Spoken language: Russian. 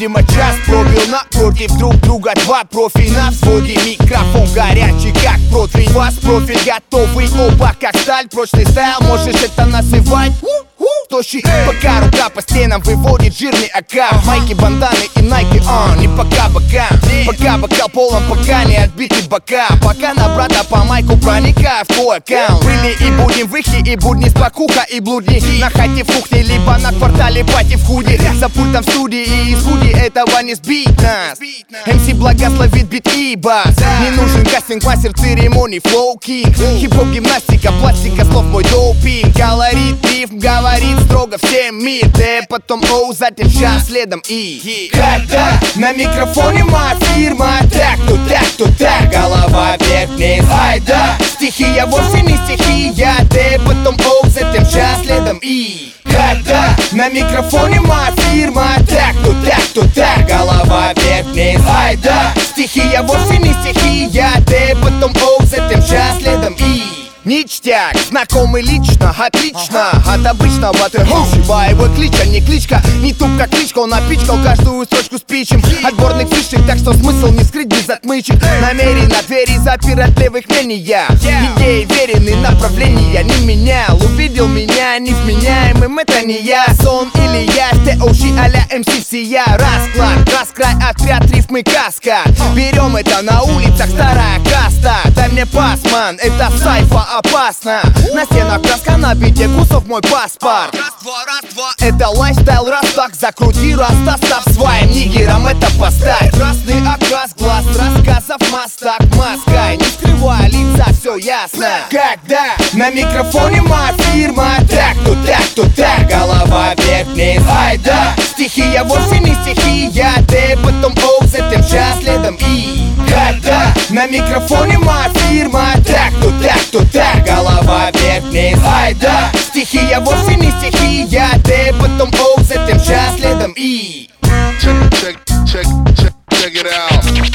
Видимо, час пробил напротив друг друга два профи на взводе. Микрофон горячий, как противень. Вас профиль готовый, оба как сталь. Прочный стайл, можешь это называть тощий, пока рука по стенам выводит жирный аккаунт. Майки, банданы и найки, не пока бокам. Пока бокал полон, пока не отбиты бока. Пока на брата по майку проникаю в твой аккаунт. Были и будем в ихе, и будни спокуха, и блудни. На хате в кухне, либо на квартале пати в худи. За пультом в студии и из худи этого не сбить нас. МС благословит бит и бас. Не нужен кастинг-мастер церемоний, флоу-кинг. Хип-хоп, гимнастика, пластика, слов мой допинг. Колорит, рифм, говорит строго всем мир. Т, потом О, затем час, следом И. Когда на микрофоне моя фирма, так, то так, то так. Голова вверх-вниз, ай да. Стихия вовсе не стихия. Т, потом О, затем час, следом И. Когда на микрофоне моя фирма, так, то так, то так. Голова вверх-вниз, ай да. Стихия вовсе не стихия. Т, потом О, затем час, следом И. Ништяк, знакомый лично, отлично от обычного трэша. Боевой клич, а не кличка, не туп как кличка. Он напичкал каждую строчку спичем. Отборных фишек, так что смысл не скрыть без отмычек. Намеренно двери запирать левых мнений я. Идеи верены, направления не менял. Увидел меня невменяемым, это не я. Сон или я, ТОши а-ля МС всея. Расклад, раскрай, отряд, рифмы, каскад. Берем это на улицах, старая каста. Дай мне пас, ман, это сайфа опасно. На стенах краска, на бите кусов мой паспорт. Раз-два, это лайфстайл, раз так закрути, раз достав своим нигерам это поставь. Красный окрас глаз, рассказов мастак, маска. Не скрывая лица, все ясно. Когда на микрофоне моя фирма, так, то так, то так. Голова вверх-вниз, ай да. Стихия вовсе не стихия. Т, потом О, затем час, следом И. Когда на микрофоне моя фирма, так, то так, то так. Голова вверх-вниз, ай да. Стихия вовсе не стихия. Т, потом О, затем час, следом И. Check it out.